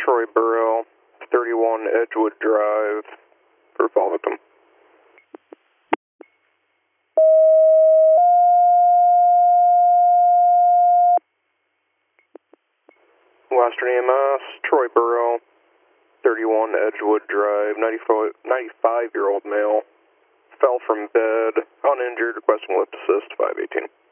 Troy Burrell, 31 Edgewood Drive, for fall victim. Western EMS, Troy Burrell, 31 Edgewood Drive, 95-year-old male, fell from bed, uninjured, requesting lift assist, 518.